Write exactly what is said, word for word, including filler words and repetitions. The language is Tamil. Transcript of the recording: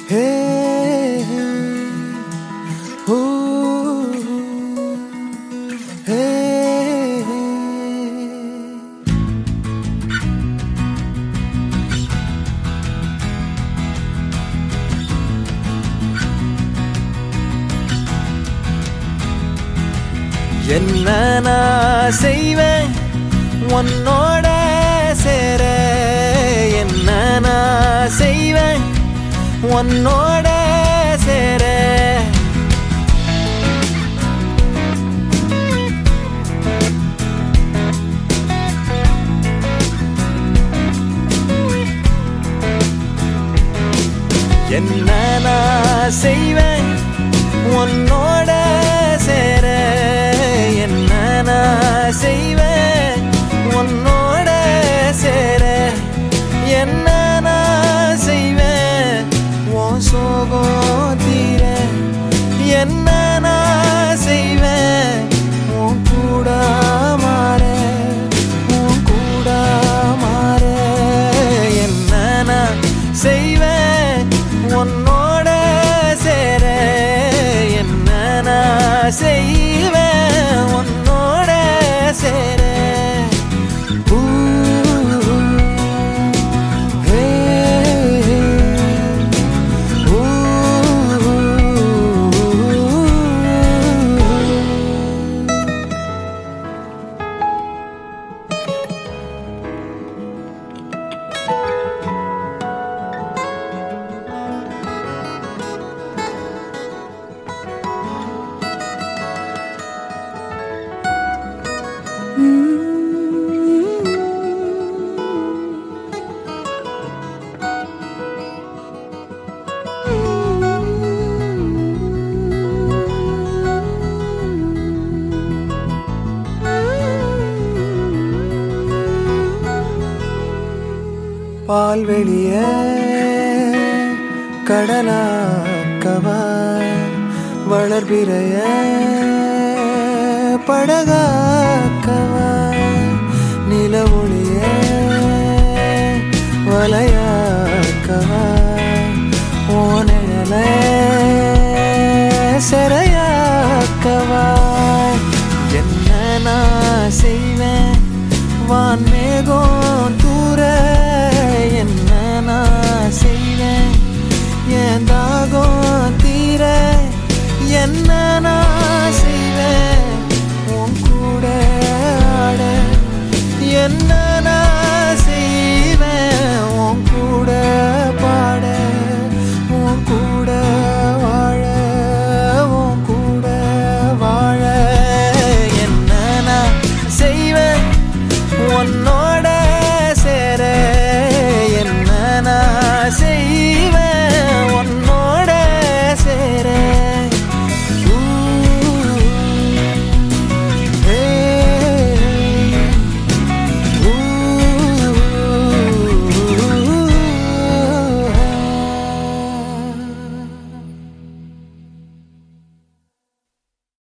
Hey, ooh, hey. என்ன நான் செய்வேன் உன்னோட சேர, என்ன நான் செய்வேன் உன்னோட சேர. என்ன நான் செய்வேன் உன்னோட சேர, என்ன நான் செய்வேன் உன்னோட சேர. என்ன நான் செய்வேன் உன் சோகம் தீர, என்ன நான் செய்வேன் உன் கூட மாற, உன் கூட மாற. என்ன நான் செய்வேன் உன்னோட சேர, என்ன நான் செய்வேன் உன்னோட சேர. பால்வெளிய கடலாக்கவா, வளர்பிறைய படகாக்கவா, நில ஒளிய வலையாக்கவா, ஓனல செறையாக்கவா. என்ன நான் செய்வேன் வான்மேகம் தூர, என்ன நான் செய்வேன் என் தாகம் தீர. என்ன நான் செய்வேன் உன் கூட ஆட, என்ன நான் செய்வேன் உன் கூட பாட, உன் கூட வாழ, உன் கூட வாழ. என்ன நான் செய்வேன் உன்னோட